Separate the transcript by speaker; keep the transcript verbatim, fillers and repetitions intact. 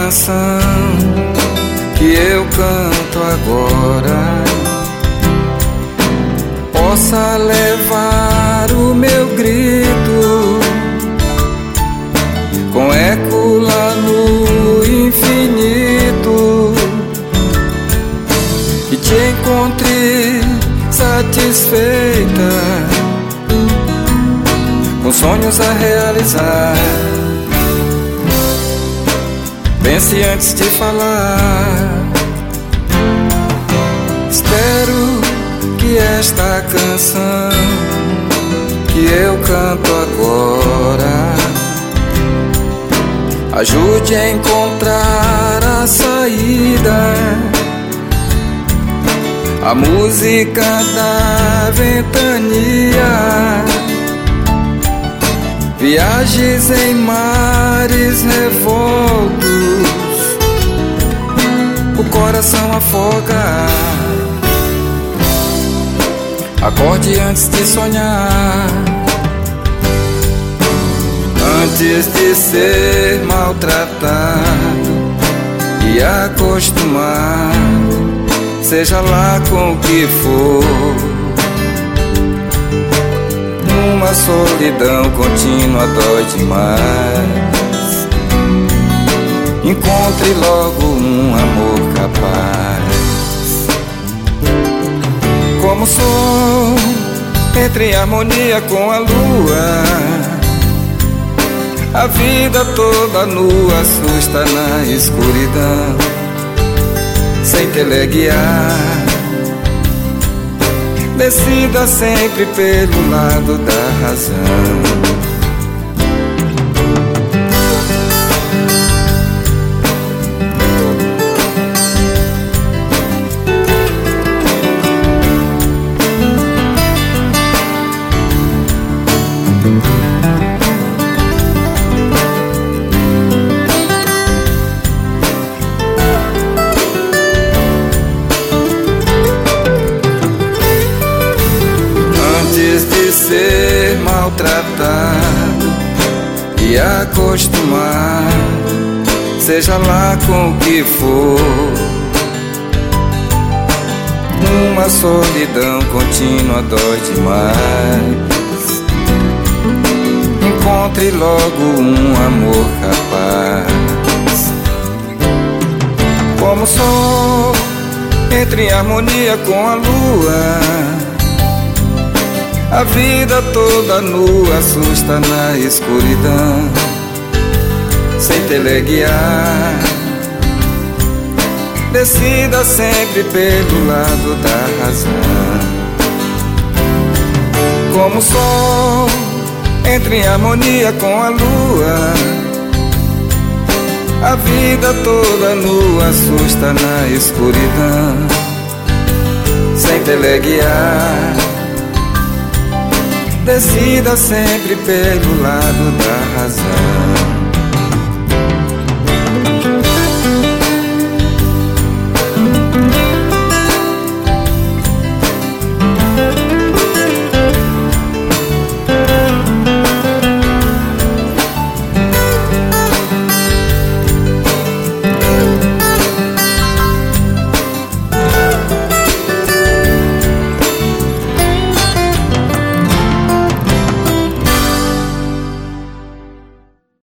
Speaker 1: canção que eu canto agora possa levar o meu grito com eco lá no infinito e te encontre satisfeita com sonhos a realizar. Pense antes de falar. Espero que esta canção que eu canto agora ajude a encontrar a saída, a música da ventania, viagens em mares revoltos, o coração afoga. Acorde antes de sonhar, antes de ser maltratado e acostumado, seja lá com o que for. Uma solidão contínua dói demais. Encontre logo um amor capaz, como o sol entre harmonia com a lua. A vida toda nua assusta na escuridão, sem teleguiar. Decida sempre pelo lado da razão. Ser maltratado e acostumado, seja lá com o que for. Uma solidão contínua dói demais. Encontre logo um amor capaz, como o sol entre harmonia com a lua. A vida toda nua assusta na escuridão, sem teleguiar. Decida sempre pelo lado da razão, como o sol entre harmonia com a lua. A vida toda nua assusta na escuridão, sem teleguiar. Decida sempre pelo lado da razão.